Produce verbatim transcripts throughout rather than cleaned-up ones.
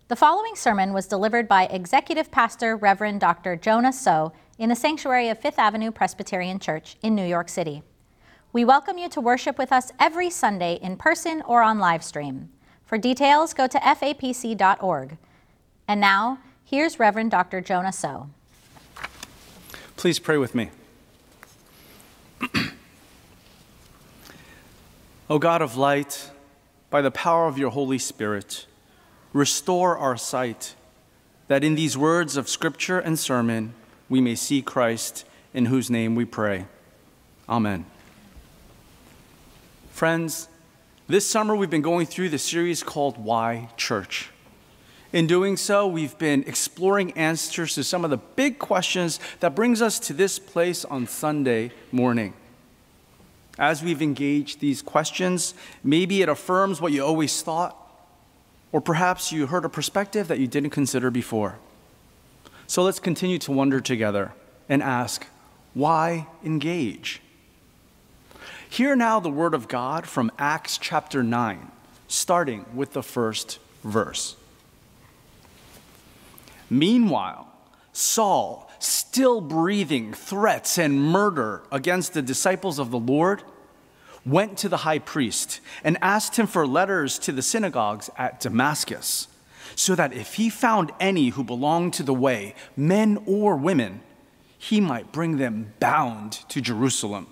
The following sermon was delivered by Executive Pastor Reverend Doctor Jonah So in the sanctuary of Fifth Avenue Presbyterian Church in New York City. We welcome you to worship with us every Sunday in person or on live stream. For details, go to F A P C dot org. And now, here's Reverend Doctor Jonah So. Please pray with me. O God of light, by the power of your Holy Spirit, restore our sight, that in these words of Scripture and sermon we may see Christ, in whose name we pray. Amen. Friends, this summer we've been going through the series called Why Church. In doing so, we've been exploring answers to some of the big questions that brings us to this place on Sunday morning. As we've engaged these questions, maybe it affirms what you always thought, or perhaps you heard a perspective that you didn't consider before. So let's continue to wonder together and ask, why engage? Hear now the word of God from Acts chapter nine, starting with the first verse. Meanwhile, Saul, still breathing threats and murder against the disciples of the Lord, went to the high priest and asked him for letters to the synagogues at Damascus, so that if he found any who belonged to the way, men or women, he might bring them bound to Jerusalem.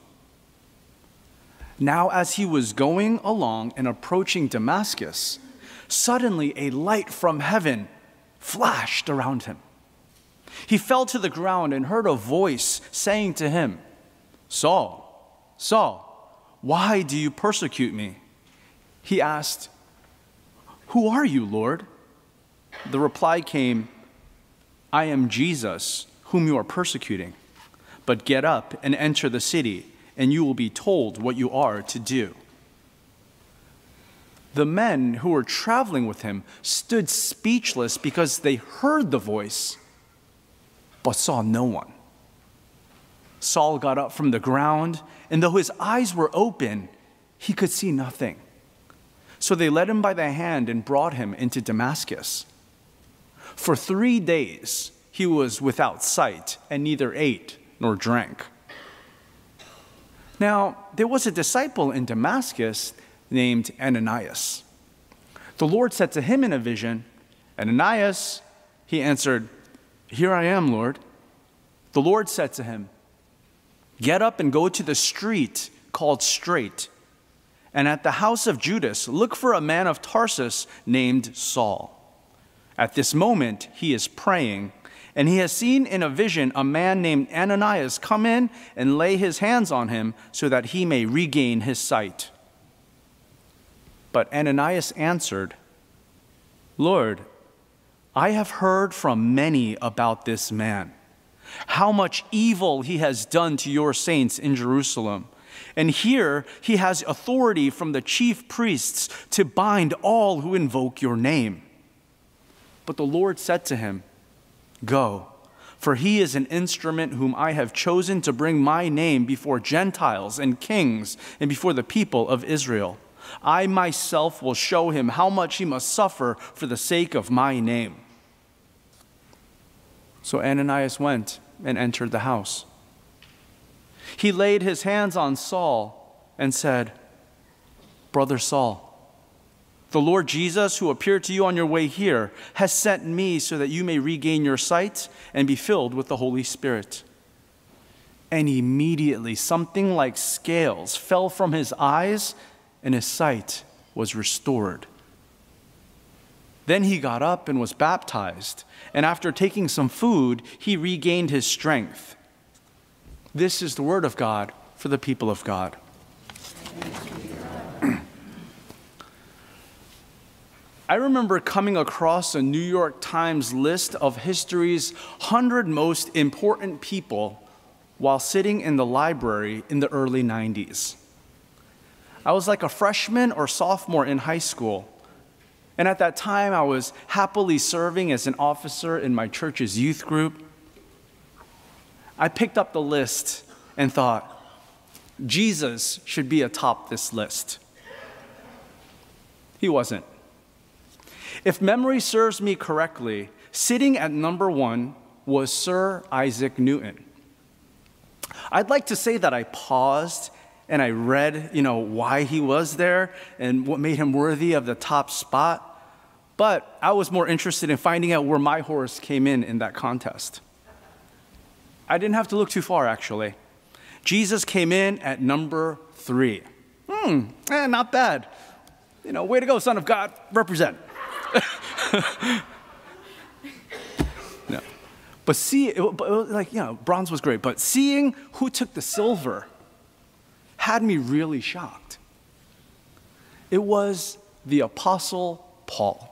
Now as he was going along and approaching Damascus, suddenly a light from heaven flashed around him. He fell to the ground and heard a voice saying to him, "Saul, Saul, why do you persecute me?" He asked, "Who are you, Lord?" The reply came, "I am Jesus, whom you are persecuting. But get up and enter the city, and you will be told what you are to do." The men who were traveling with him stood speechless because they heard the voice, but saw no one. Saul got up from the ground, and though his eyes were open, he could see nothing. So they led him by the hand and brought him into Damascus. For three days he was without sight and neither ate nor drank. Now there was a disciple in Damascus named Ananias. The Lord said to him in a vision, "Ananias," he answered, "Here I am, Lord." The Lord said to him, "Get up and go to the street called Straight, and at the house of Judas, look for a man of Tarsus named Saul. At this moment he is praying, and he has seen in a vision a man named Ananias come in and lay his hands on him so that he may regain his sight." But Ananias answered, "Lord, I have heard from many about this man, how much evil he has done to your saints in Jerusalem. And here he has authority from the chief priests to bind all who invoke your name." But the Lord said to him, "Go, for he is an instrument whom I have chosen to bring my name before Gentiles and kings and before the people of Israel. I myself will show him how much he must suffer for the sake of my name." So Ananias went and entered the house. He laid his hands on Saul and said, "Brother Saul, the Lord Jesus, who appeared to you on your way here, has sent me so that you may regain your sight and be filled with the Holy Spirit." And immediately something like scales fell from his eyes, and his sight was restored. Then he got up and was baptized, and after taking some food, he regained his strength. This is the word of God for the people of God. I remember coming across a New York Times list of history's one hundred most important people while sitting in the library in the early nineties. I was like a freshman or sophomore in high school. And at that time, I was happily serving as an officer in my church's youth group. I picked up the list and thought, Jesus should be atop this list. He wasn't. If memory serves me correctly, sitting at number one was Sir Isaac Newton. I'd like to say that I paused and I read, you know, why he was there and what made him worthy of the top spot, but I was more interested in finding out where my horse came in in that contest. I didn't have to look too far, actually. Jesus came in at number three. Hmm, eh, not bad. You know, way to go, Son of God, represent. No. But see, it, but like, you know, bronze was great, but seeing who took the silver had me really shocked. It was the Apostle Paul.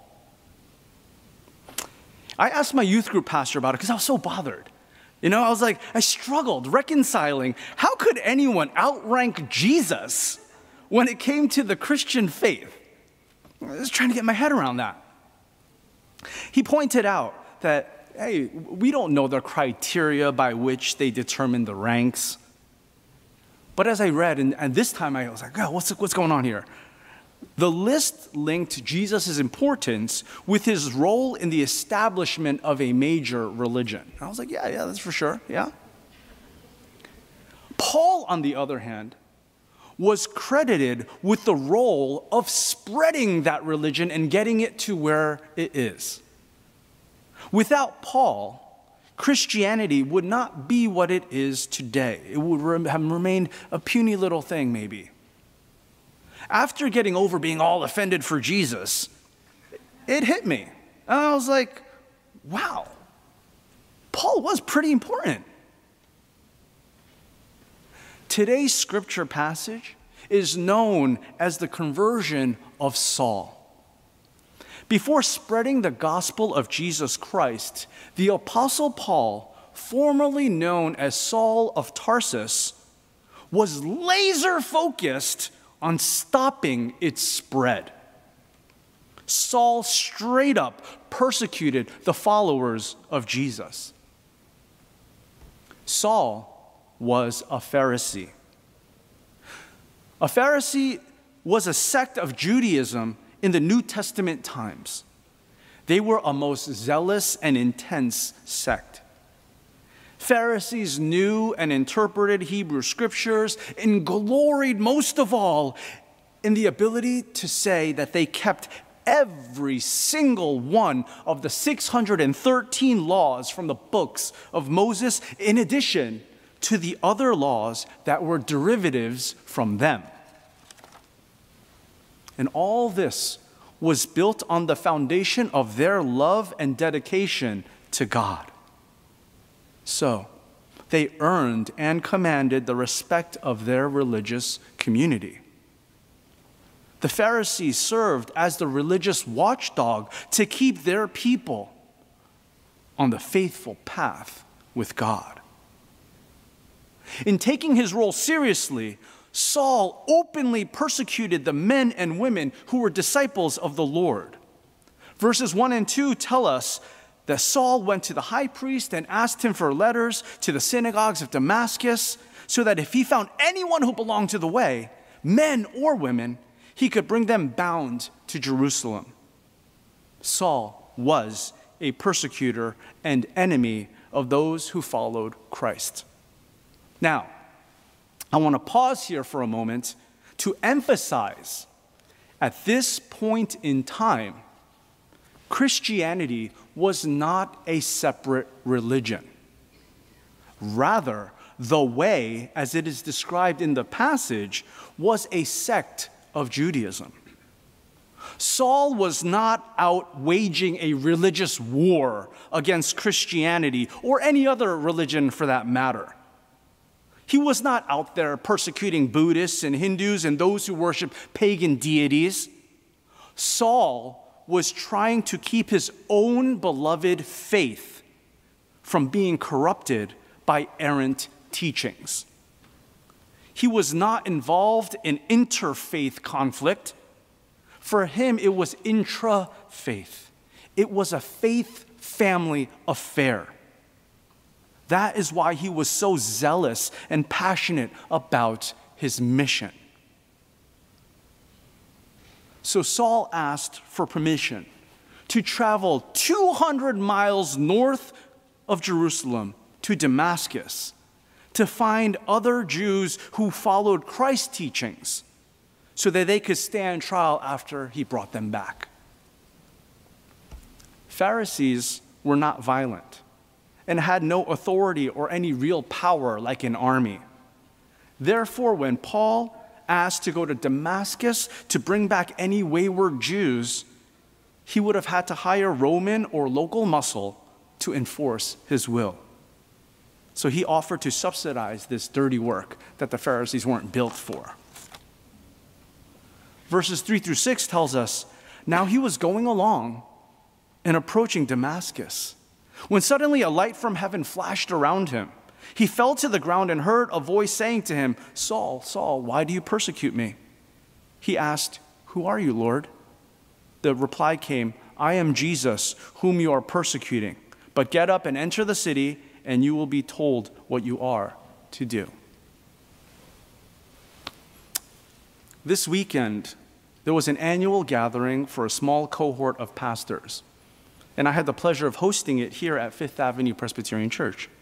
I asked my youth group pastor about it because I was so bothered. You know, I was like, I struggled reconciling. How could anyone outrank Jesus when it came to the Christian faith? I was trying to get my head around that. He pointed out that, hey, we don't know the criteria by which they determine the ranks. But as I read, and, and this time I was like, oh, what's, what's going on here? The list linked Jesus' importance with his role in the establishment of a major religion. And I was like, yeah, yeah, that's for sure, yeah. Paul, on the other hand, was credited with the role of spreading that religion and getting it to where it is. Without Paul, Christianity would not be what it is today. It would have remained a puny little thing, maybe. After getting over being all offended for Jesus, it hit me. And I was like, wow, Paul was pretty important. Today's scripture passage is known as the conversion of Saul. Before spreading the gospel of Jesus Christ, the Apostle Paul, formerly known as Saul of Tarsus, was laser focused on stopping its spread. Saul straight up persecuted the followers of Jesus. Saul was a Pharisee. A Pharisee was a sect of Judaism in the New Testament times. They were a most zealous and intense sect. Pharisees knew and interpreted Hebrew scriptures and gloried most of all in the ability to say that they kept every single one of the six hundred thirteen laws from the books of Moses, in addition to the other laws that were derivatives from them. And all this was built on the foundation of their love and dedication to God. So, they earned and commanded the respect of their religious community. The Pharisees served as the religious watchdog to keep their people on the faithful path with God. In taking his role seriously, Saul openly persecuted the men and women who were disciples of the Lord. Verses one and two tell us that Saul went to the high priest and asked him for letters to the synagogues of Damascus so that if he found anyone who belonged to the way, men or women, he could bring them bound to Jerusalem. Saul was a persecutor and enemy of those who followed Christ. Now, I want to pause here for a moment to emphasize at this point in time, Christianity was not a separate religion. Rather, the way, as it is described in the passage, was a sect of Judaism. Saul was not out waging a religious war against Christianity or any other religion for that matter. He was not out there persecuting Buddhists and Hindus and those who worship pagan deities. Saul was trying to keep his own beloved faith from being corrupted by errant teachings. He was not involved in interfaith conflict. For him, it was intra-faith. It was a faith-family affair. That is why he was so zealous and passionate about his mission. So Saul asked for permission to travel two hundred miles north of Jerusalem to Damascus to find other Jews who followed Christ's teachings so that they could stand trial after he brought them back. Pharisees were not violent and had no authority or any real power like an army. Therefore, when Paul asked to go to Damascus to bring back any wayward Jews, he would have had to hire Roman or local muscle to enforce his will. So he offered to subsidize this dirty work that the Pharisees weren't built for. Verses three through six tells us, now he was going along and approaching Damascus, when suddenly a light from heaven flashed around him. He fell to the ground and heard a voice saying to him, Saul, Saul, why do you persecute me? He asked, who are you, Lord? The reply came, I am Jesus, whom you are persecuting. But get up and enter the city, and you will be told what you are to do. This weekend, there was an annual gathering for a small cohort of pastors, and I had the pleasure of hosting it here at Fifth Avenue Presbyterian Church.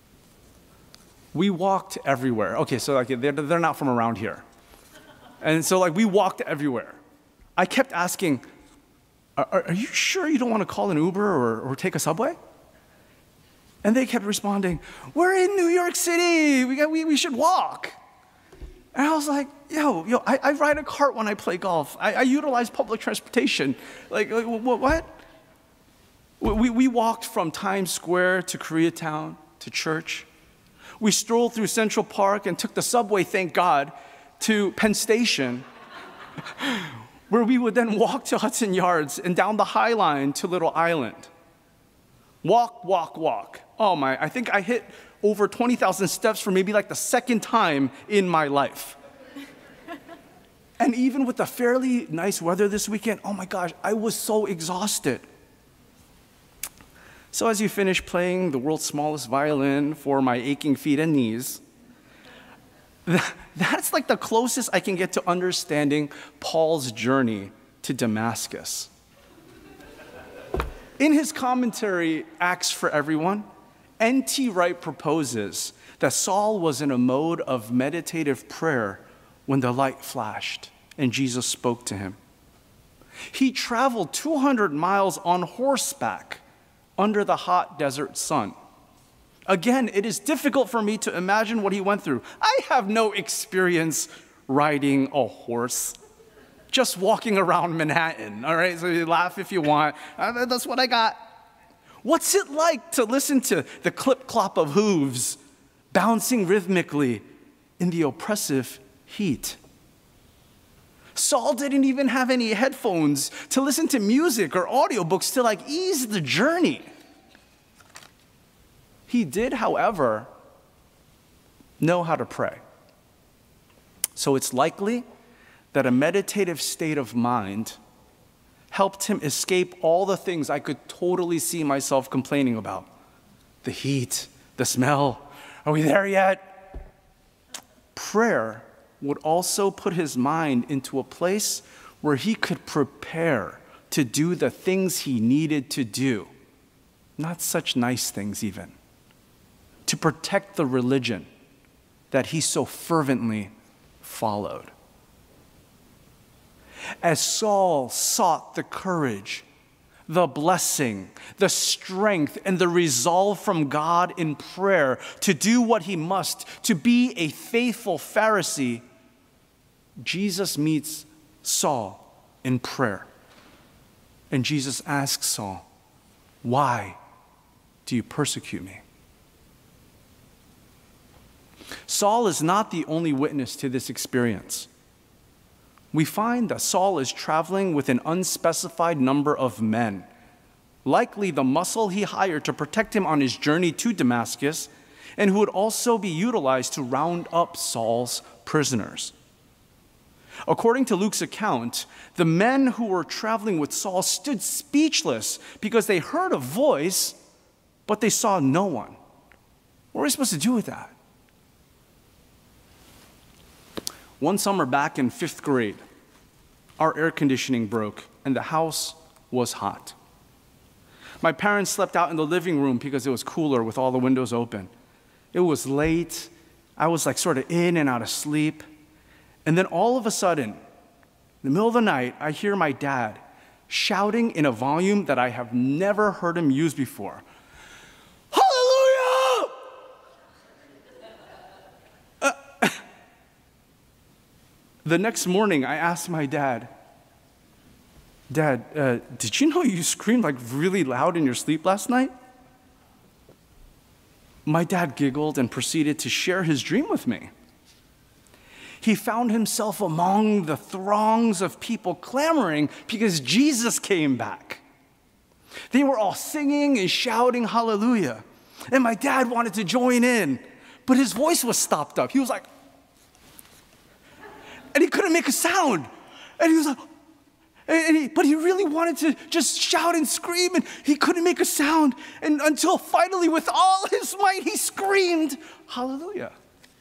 We walked everywhere. Okay, so like they're, they're not from around here. And so like we walked everywhere. I kept asking, are, are you sure you don't want to call an Uber or, or take a subway? And they kept responding, we're in New York City, we, got, we, we should walk. And I was like, yo, yo, I, I ride a cart when I play golf. I, I utilize public transportation. Like, like what? what? We, we walked from Times Square to Koreatown to church. We strolled through Central Park and took the subway, thank God, to Penn Station, where we would then walk to Hudson Yards and down the High Line to Little Island. Walk, walk, walk. Oh my, I think I hit over twenty thousand steps for maybe like the second time in my life. And even with the fairly nice weather this weekend, oh my gosh, I was so exhausted. So as you finish playing the world's smallest violin for my aching feet and knees, that's like the closest I can get to understanding Paul's journey to Damascus. In his commentary, Acts for Everyone, N T Wright proposes that Saul was in a mode of meditative prayer when the light flashed and Jesus spoke to him. He traveled two hundred miles on horseback under the hot desert sun. Again, it is difficult for me to imagine what he went through. I have no experience riding a horse. Just walking around Manhattan, all right? So you laugh if you want. Uh, that's what I got. What's it like to listen to the clip-clop of hooves bouncing rhythmically in the oppressive heat? Saul didn't even have any headphones to listen to music or audiobooks to like ease the journey. He did, however, know how to pray. So it's likely that a meditative state of mind helped him escape all the things I could totally see myself complaining about. The heat, the smell, are we there yet? Prayer would also put his mind into a place where he could prepare to do the things he needed to do. Not such nice things even. To protect the religion that he so fervently followed. As Saul sought the courage, the blessing, the strength, and the resolve from God in prayer to do what he must, to be a faithful Pharisee, Jesus meets Saul in prayer. And Jesus asks Saul, why do you persecute me? Saul is not the only witness to this experience. We find that Saul is traveling with an unspecified number of men, likely the muscle he hired to protect him on his journey to Damascus, and who would also be utilized to round up Saul's prisoners. According to Luke's account, the men who were traveling with Saul stood speechless because they heard a voice, but they saw no one. What are we supposed to do with that? One summer back in fifth grade, our air conditioning broke and the house was hot. My parents slept out in the living room because it was cooler with all the windows open. It was late. I was like sort of in and out of sleep. And then all of a sudden, in the middle of the night, I hear my dad shouting in a volume that I have never heard him use before. Hallelujah! Uh, the next morning, I asked my dad, Dad, uh, did you know you screamed like really loud in your sleep last night? My dad giggled and proceeded to share his dream with me. He found himself among the throngs of people clamoring because Jesus came back. They were all singing and shouting hallelujah. And my dad wanted to join in, but his voice was stopped up. He was like, and he couldn't make a sound. And he was like, And he, but he really wanted to just shout and scream, and he couldn't make a sound. And until finally, with all his might, he screamed, hallelujah.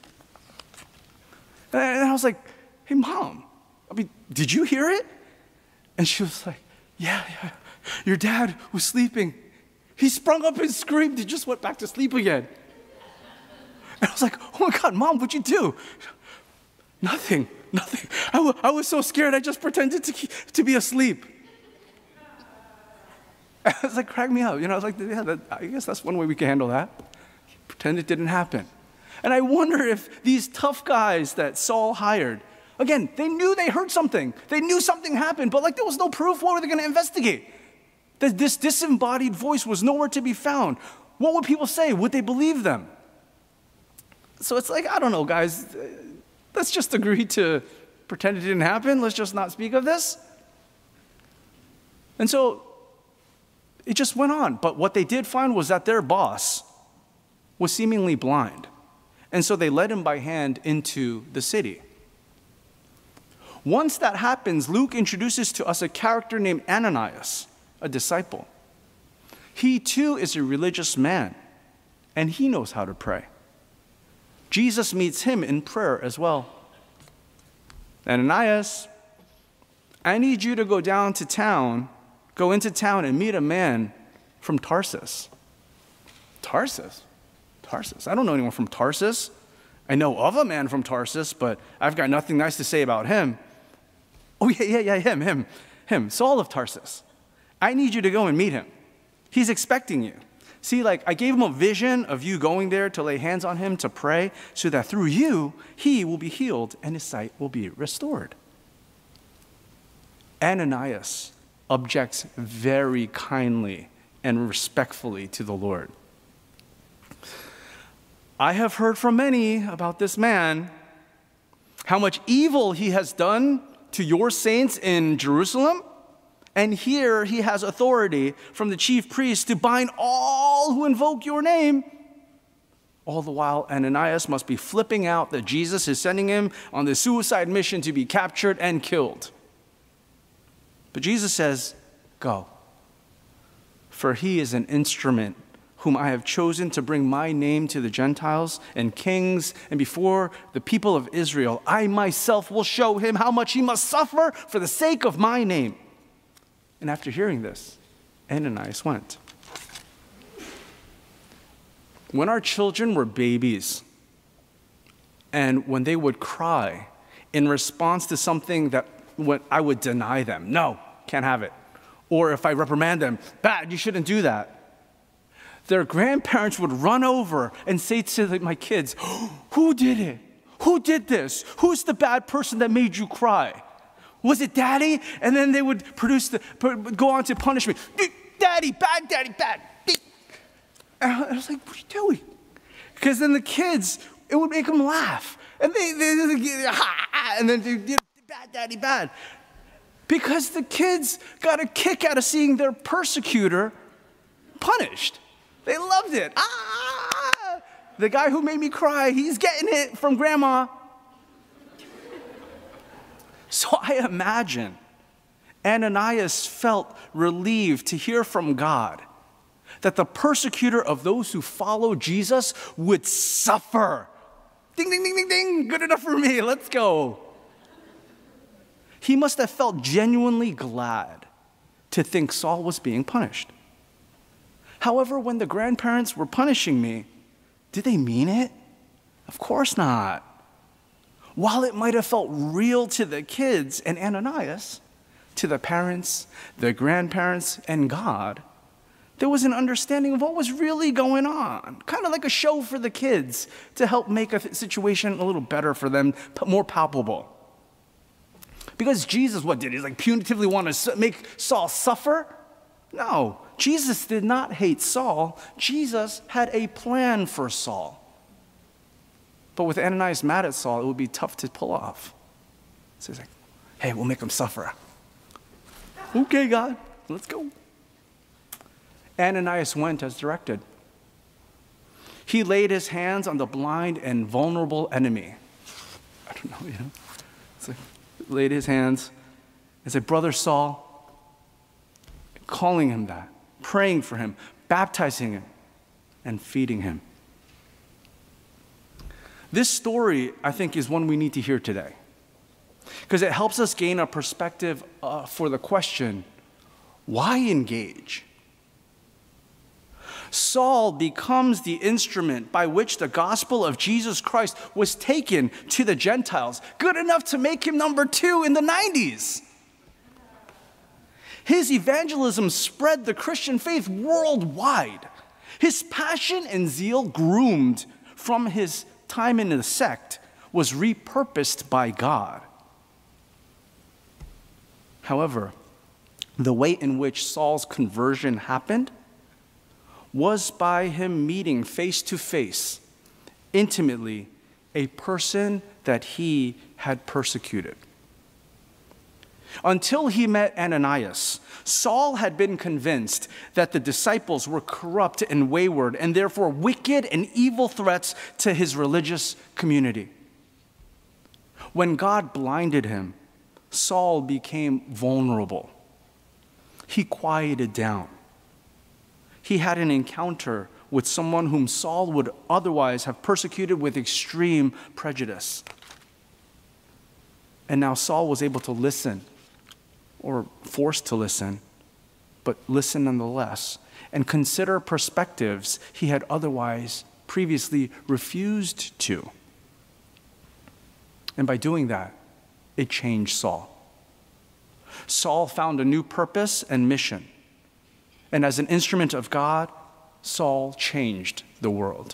And I was like, hey, Mom, I mean, did you hear it? And she was like, yeah, yeah, your dad was sleeping. He sprung up and screamed. He just went back to sleep again. And I was like, oh my God, Mom, what'd you do? Nothing. Nothing. I, w- I was so scared, I just pretended to, to be asleep. I was like, crack me up. You know, I was like, yeah, that, I guess that's one way we can handle that. Pretend it didn't happen. And I wonder if these tough guys that Saul hired, again, they knew they heard something. They knew something happened, but like there was no proof. What were they going to investigate? That this disembodied voice was nowhere to be found. What would people say? Would they believe them? So it's like, I don't know, guys. Let's just agree to pretend it didn't happen. Let's just not speak of this. And so it just went on. But what they did find was that their boss was seemingly blind. And so they led him by hand into the city. Once that happens, Luke introduces to us a character named Ananias, a disciple. He too is a religious man, and he knows how to pray. Jesus meets him in prayer as well. Ananias, I need you to go down to town, go into town and meet a man from Tarsus. Tarsus? Tarsus. I don't know anyone from Tarsus. I know of a man from Tarsus, but I've got nothing nice to say about him. Oh, yeah, yeah, yeah, him, him, him, Saul of Tarsus. I need you to go and meet him. He's expecting you. See, like, I gave him a vision of you going there to lay hands on him, to pray, so that through you, he will be healed and his sight will be restored. Ananias objects very kindly and respectfully to the Lord. I have heard from many about this man, how much evil he has done to your saints in Jerusalem. And here he has authority from the chief priest to bind all who invoke your name. All the while, Ananias must be flipping out that Jesus is sending him on the suicide mission to be captured and killed. But Jesus says, go, for he is an instrument whom I have chosen to bring my name to the Gentiles and kings, and before the people of Israel, I myself will show him how much he must suffer for the sake of my name. And after hearing this, Ananias went. When our children were babies, and when they would cry in response to something that what I would deny them, no, can't have it. Or if I reprimand them, bad, you shouldn't do that. Their grandparents would run over and say to my kids, who did it? Who did this? Who's the bad person that made you cry? Was it daddy? And then they would produce the, go on to punish me. Daddy, bad daddy, bad. And I was like, what are you doing? Because then the kids, it would make them laugh. And they, they, they and then they did bad daddy, bad. Because the kids got a kick out of seeing their persecutor punished. They loved it. Ah! The guy who made me cry, he's getting it from grandma. So I imagine Ananias felt relieved to hear from God that the persecutor of those who follow Jesus would suffer. Ding, ding, ding, ding, ding. Good enough for me. Let's go. He must have felt genuinely glad to think Saul was being punished. However, when the grandparents were punishing me, did they mean it? Of course not. While it might have felt real to the kids and Ananias, to the parents, the grandparents, and God, there was an understanding of what was really going on, kind of like a show for the kids to help make a situation a little better for them, more palpable. Because Jesus, what did he? Like punitively want to make Saul suffer? No, Jesus did not hate Saul. Jesus had a plan for Saul. But with Ananias mad at Saul, it would be tough to pull off. So he's like, hey, we'll make him suffer. Okay, God, let's go. Ananias went as directed. He laid his hands on the blind and vulnerable enemy. I don't know, you know. It's like, laid his hands and said, Brother Saul, calling him that, praying for him, baptizing him, and feeding him. This story, I think, is one we need to hear today because it helps us gain a perspective uh, for the question, why engage? Saul becomes the instrument by which the gospel of Jesus Christ was taken to the Gentiles, good enough to make him number two in the nineties. His evangelism spread the Christian faith worldwide. His passion and zeal, groomed from his time in the sect, was repurposed by God. However, the way in which Saul's conversion happened was by him meeting face to face, intimately, a person that he had persecuted. Until he met Ananias, Saul had been convinced that the disciples were corrupt and wayward and therefore wicked and evil threats to his religious community. When God blinded him, Saul became vulnerable. He quieted down. He had an encounter with someone whom Saul would otherwise have persecuted with extreme prejudice. And now Saul was able to listen, or forced to listen, but listen nonetheless, and consider perspectives he had otherwise previously refused to. And by doing that, it changed Saul. Saul found a new purpose and mission. And as an instrument of God, Saul changed the world.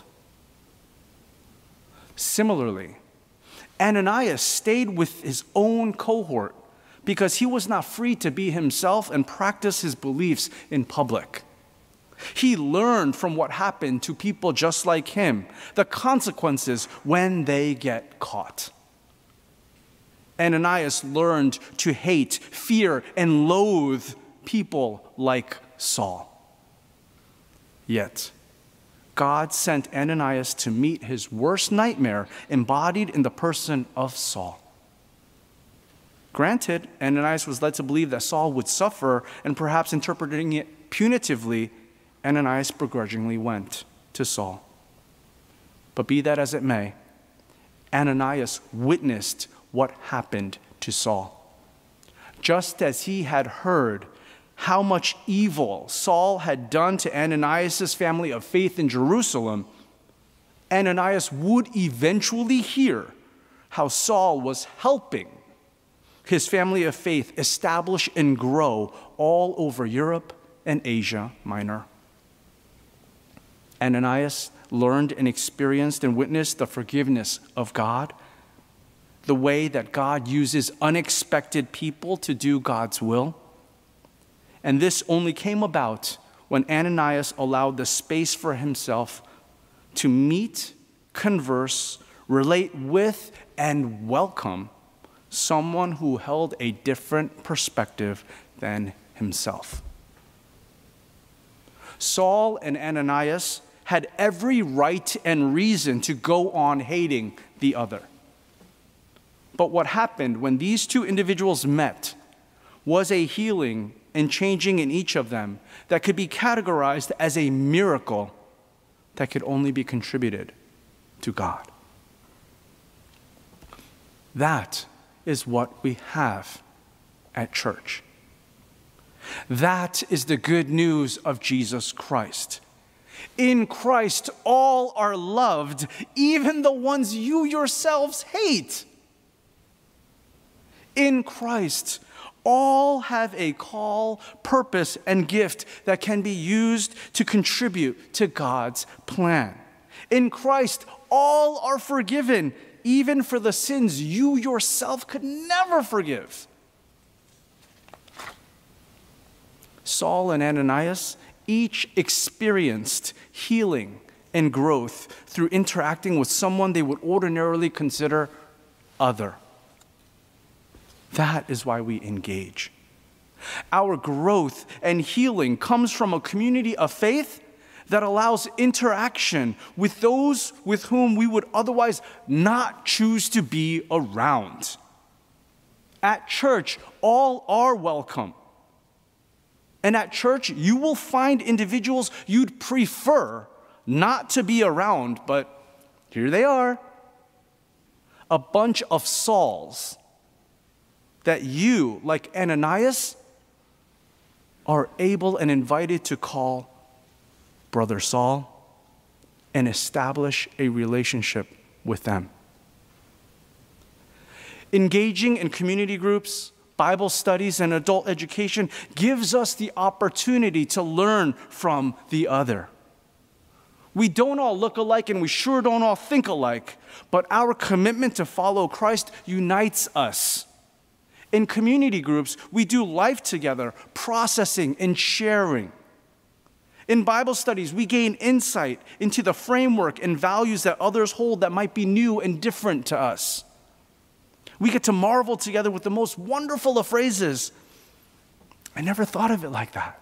Similarly, Ananias stayed with his own cohort because he was not free to be himself and practice his beliefs in public. He learned from what happened to people just like him, the consequences when they get caught. Ananias learned to hate, fear, and loathe people like Saul. Yet, God sent Ananias to meet his worst nightmare embodied in the person of Saul. Granted, Ananias was led to believe that Saul would suffer, and perhaps interpreting it punitively, Ananias begrudgingly went to Saul. But be that as it may, Ananias witnessed what happened to Saul. Just as he had heard how much evil Saul had done to Ananias' family of faith in Jerusalem, Ananias would eventually hear how Saul was helping his family of faith establish and grow all over Europe and Asia Minor. Ananias learned and experienced and witnessed the forgiveness of God, the way that God uses unexpected people to do God's will. And this only came about when Ananias allowed the space for himself to meet, converse, relate with, and welcome someone who held a different perspective than himself. Saul and Ananias had every right and reason to go on hating the other. But what happened when these two individuals met was a healing and changing in each of them that could be categorized as a miracle that could only be contributed to God. That is what we have at church. That is the good news of Jesus Christ. In Christ, all are loved, even the ones you yourselves hate. In Christ, all have a call, purpose, and gift that can be used to contribute to God's plan. In Christ, all are forgiven, even for the sins you yourself could never forgive. Saul and Ananias each experienced healing and growth through interacting with someone they would ordinarily consider other. That is why we engage. Our growth and healing comes from a community of faith that allows interaction with those with whom we would otherwise not choose to be around. At church, all are welcome. And at church, you will find individuals you'd prefer not to be around, but here they are. A bunch of Sauls that you, like Ananias, are able and invited to call Brother Saul and establish a relationship with them. Engaging in community groups, Bible studies, and adult education gives us the opportunity to learn from the other. We don't all look alike and we sure don't all think alike, but our commitment to follow Christ unites us. In community groups, we do life together, processing and sharing. In Bible studies, we gain insight into the framework and values that others hold that might be new and different to us. We get to marvel together with the most wonderful of phrases. I never thought of it like that.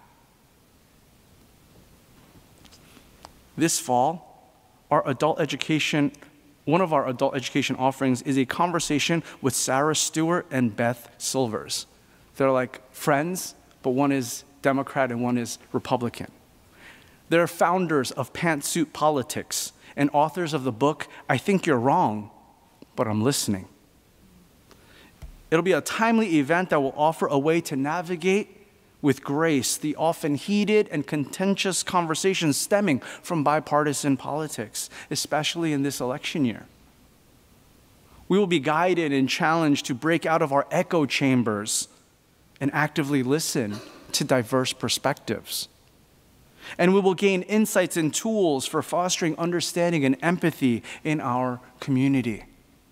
This fall, our adult education, one of our adult education offerings is a conversation with Sarah Stewart and Beth Silvers. They're like friends, but one is Democrat and one is Republican. They're founders of Pantsuit Politics and authors of the book, I Think You're Wrong, But I'm Listening. It'll be a timely event that will offer a way to navigate with grace the often heated and contentious conversations stemming from bipartisan politics, especially in this election year. We will be guided and challenged to break out of our echo chambers and actively listen to diverse perspectives. And we will gain insights and tools for fostering understanding and empathy in our community.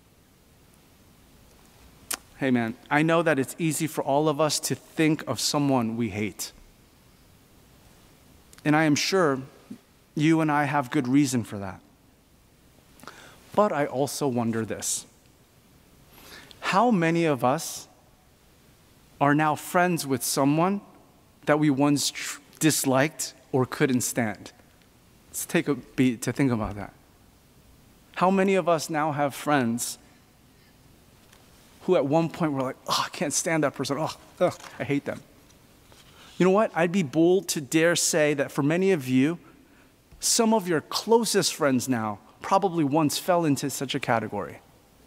Hey man, I know that it's easy for all of us to think of someone we hate. And I am sure you and I have good reason for that. But I also wonder this. How many of us are now friends with someone that we once tr- disliked or couldn't stand? Let's take a beat to think about that. How many of us now have friends who at one point were like, oh, I can't stand that person. Oh, ugh, I hate them. You know what? I'd be bold to dare say that for many of you, some of your closest friends now probably once fell into such a category.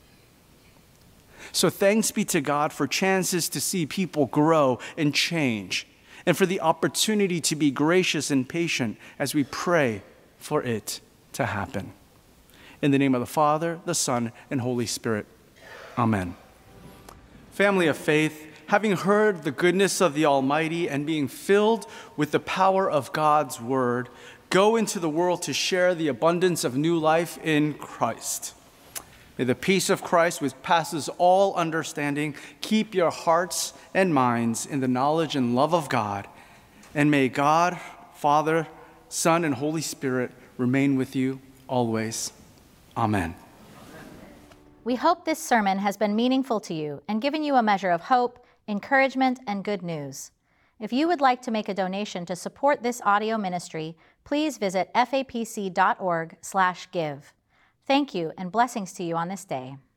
So thanks be to God for chances to see people grow and change, and for the opportunity to be gracious and patient as we pray for it to happen. In the name of the Father, the Son, and Holy Spirit, amen. Family of faith, having heard the goodness of the Almighty and being filled with the power of God's word, go into the world to share the abundance of new life in Christ. May the peace of Christ, which passes all understanding, keep your hearts and minds in the knowledge and love of God. And may God, Father, Son, and Holy Spirit remain with you always. Amen. We hope this sermon has been meaningful to you and given you a measure of hope, encouragement, and good news. If you would like to make a donation to support this audio ministry, please visit f a p c dot org slash give. Thank you and blessings to you on this day.